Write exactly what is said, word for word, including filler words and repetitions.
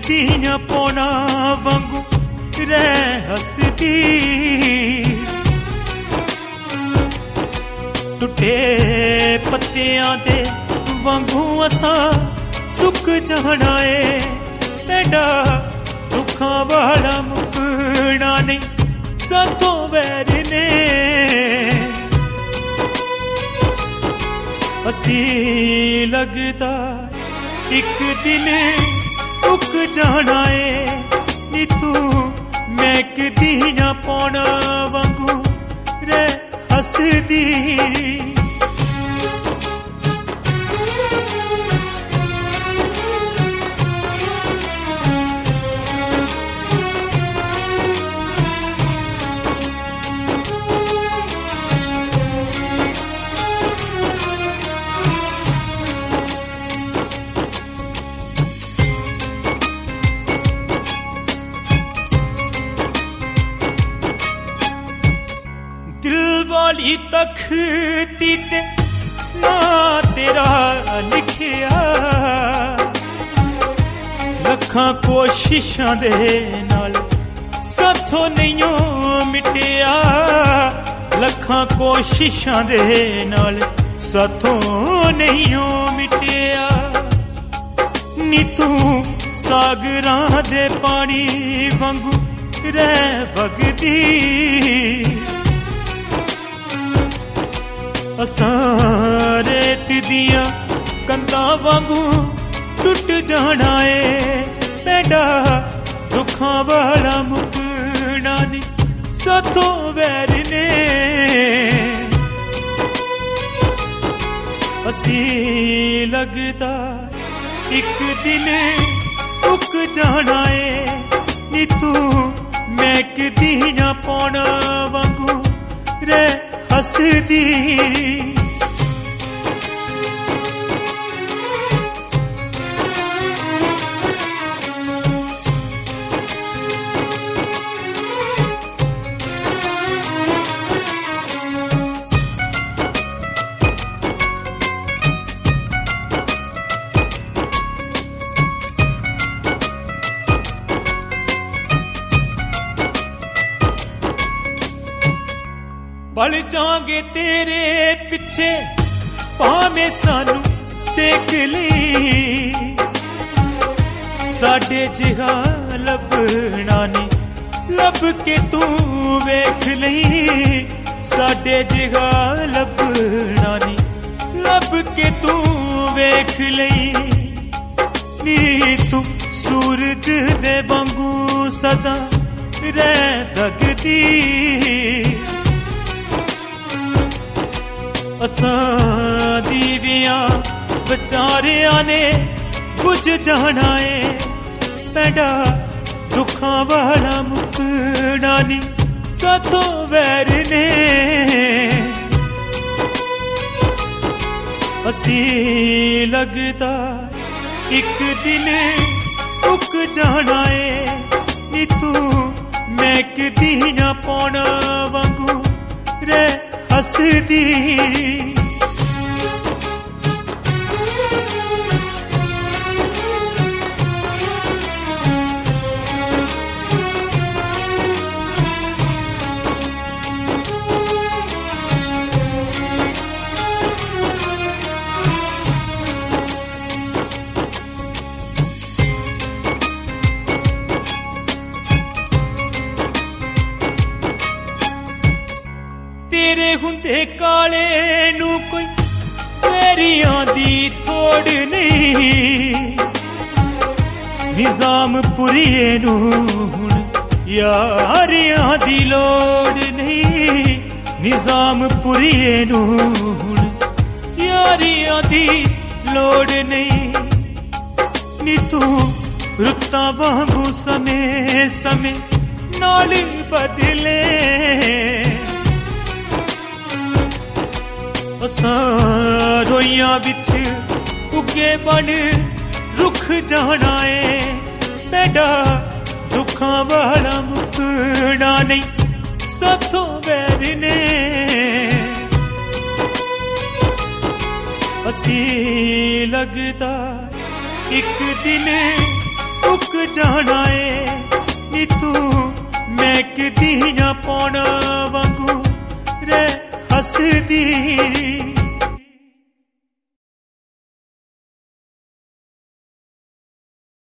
ਧੀਆਂ ਪੌਣਾ ਵਾਂਗੂ ਰਹਿ ਹੱਸਦੀ ਟੁੱਟੇ ਪੱਤਿਆਂ ਦੇ ਵਾਂਗੂ ਅਸਾਂ ਸੁੱਕ ਜਾਣਾ ਏ ਐਡਾ ਦੁੱਖਾਂ ਵਾਲਾ ਮੁਕਣਾ ਨਹੀਂ ਸਾਥੋਂ ਵੈਰ ਨੇ ਅਸੀਂ ਲੱਗਦਾ ਇੱਕ ਦਿਨ ਉੱਕ ਜਾਣਾ ਏ ਨੀ ਤੂੰ ਮੈਂ ਕਦੀਆਂ ਪੌਣਾ ਵਾਂਗੂ ਰਹਿ ਹੱਸਦੀ ਵਾਲੀ ਤਖਤੀ ਤੇ ਨਾ ਤੇਰਾ ਲਿਖਿਆ ਲੱਖਾਂ ਕੋਸ਼ਿਸ਼ਾਂ ਦੇ ਨਾਲ ਸਾਥੋਂ ਨਹੀਂ ਮਿਟਿਆ ਲੱਖਾਂ ਕੋਸ਼ਿਸ਼ਾਂ ਦੇ ਨਾਲ ਸਾਥੋਂ ਨਹੀਂ ਮਿਟਿਆ ਨੀ ਤੂੰ ਸਾਗਰਾਂ ਦੇ ਪਾਣੀ ਵਾਂਗੂ ਰਹਿ ਵਗਦੀ ਅਸਾਂ ਰੇਤ ਦੀਆਂ ਕੰਧਾਂ ਵਾਂਗੂ ਟੁੱਟ ਜਾਣਾ ਏ ਪੈਂਡਾ ਦੁੱਖਾਂ ਵਾਲਾ ਮੁਕਣਾ ਨੀ ਸਾਥੋਂ ਵੈਰ ਨੇ ਅਸੀਂ ਲੱਗਦਾ ਇੱਕ ਦਿਨ ਉੱਕ ਜਾਣਾ ਏ ਨੀ ਤੂੰ ਮੈਂ ਕਦੀਆਂ ਪੌਣਾ ਵਾਂਗੂ ਰਹਿ ਹੱਸਦੀ ਪਲ ਜਾਗੇ ਤੇਰੇ ਪਿੱਛੇ ਭਾਵੇਂ ਸਾਨੂੰ ਸੇਕ ਲਈ ਸਾਡੇ ਜਿਹਾ ਲੱਭਣਾ ਨਹੀਂ ਲੱਭ ਕੇ ਤੂੰ ਵੇਖ ਲਈ ਸਾਡੇ ਜਿਹਾ ਲੱਭਣਾ ਨਹੀਂ ਲੱਭ ਕੇ ਤੂੰ ਵੇਖ ਲਈ ਨੀ ਤੂੰ ਸੂਰਜ ਦੇ ਵਾਂਗੂ ਸਦਾ ਰਹਿ ਦਗਦੀ ਅਸਾਂ ਦੀਵਿਆਂ ਵਿਚਾਰਿਆਂ ਨੇ ਬੁਝ ਜਾਣਾ ਏ ਪੈਂਡਾ ਦੁੱਖਾਂ ਵਾਲਾ ਮੁਕਣਾ ਨੀ ਸਾਥੋਂ ਵੈਰ ਨੇ ਅਸੀਂ ਲੱਗਦਾ ਇੱਕ ਦਿਨ ਉੱਕ ਜਾਣਾ ਏ ਨੀ ਤੂੰ ਮੈਂ ਕਦੀਆਂ ਪੌਣਾ ਵਾਂਗੂ ਰਹਿ ਹੱਸਦੀ ਤੇਰੇ ਹੁੰਦੇ ਕਾਲੇ ਨੂੰ ਕੋਈ ਤੇਰੀਆਂ ਦੀ ਥੋੜ ਨਹੀਂ ਨਿਜ਼ਾਮ ਪੁਰੀਏ ਨੂੰ ਹੁਣ ਯਾਰੀਆਂ ਦੀ ਲੋੜ ਨਹੀਂ ਨਿਜ਼ਾਮ ਪੁਰੀਏ ਨੂੰ ਹੁਣ ਯਾਰੀਆਂ ਦੀ ਲੋੜ ਨਹੀਂ ਨੀ ਤੂੰ ਰੁੱਤਾਂ ਵਾਂਗੂ ਸਮੇਂ ਸਮੇਂ ਨਾਲ ਬਦਲੇ ਅਸਾਂ ਰੋਈਆਂ ਵਿੱਚ ਉੱਗੇ ਬਣ ਰੁੱਖ ਜਾਣਾ ਏ ਪੈਂਡਾ ਦੁੱਖਾਂ ਵਾਲਾ ਮੁਕਣਾ ਨਹੀਂ ਸਾਥੋਂ ਵੈਰ ਨੇ ਅਸੀਂ ਲੱਗਦਾ ਇੱਕ ਦਿਨ टुक जाना है नी तू मैं किदियां पौना वांगू रे हसदी